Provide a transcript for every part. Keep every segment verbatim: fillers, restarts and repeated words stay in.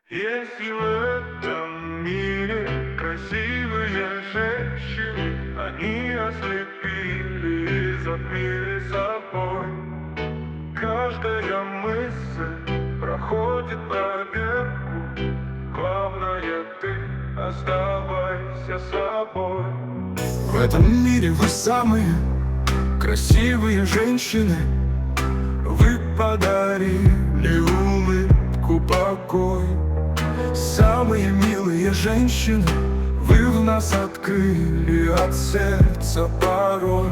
Если в этом мире красивые женщины, они ослепили и затмили собой. Каждая мысль проходит проверку. Главное, ты оставайся собой. В этом мире вы самые красивые женщины. Вы подарили улыбку, покой. Самые милые женщины, вы в нас открыли от сердца порой.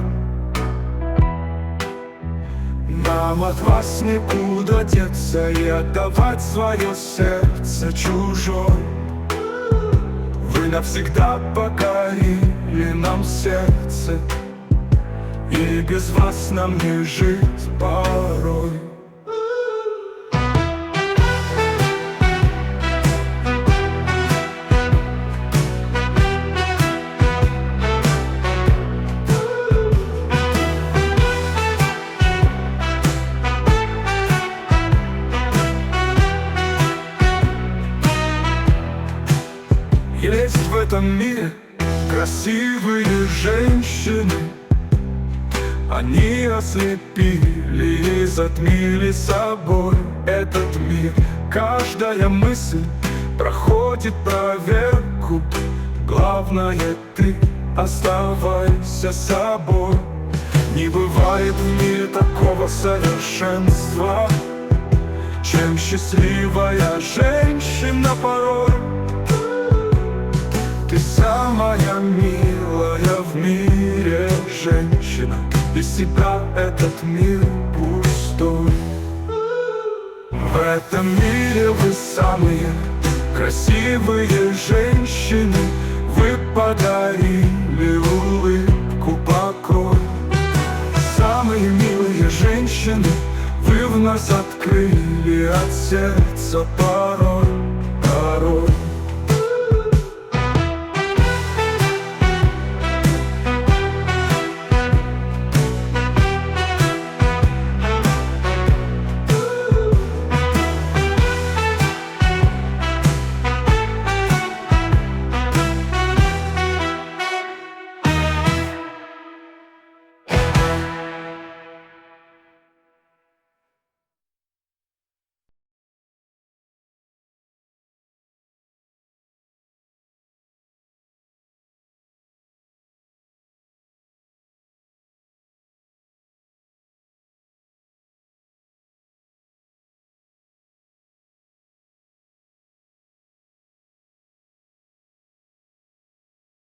Нам от вас некуда деться и отдавать свое сердце чужой. Вы навсегда покорили нам сердце, и без вас нам не жить порой. Есть в этом мире красивые женщины. Они ослепили и затмили собой этот мир. Каждая мысль проходит проверку. Главное, ты оставайся собой. Не бывает в мире такого совершенства, чем счастливая женщина порой. Ты самая милая в мире женщина. Без тебя этот мир пустой. В этом мире вы самые красивые женщины. Вы подарили улыбку, покой. Самые милые женщины, вы в нас открыли от сердца порой.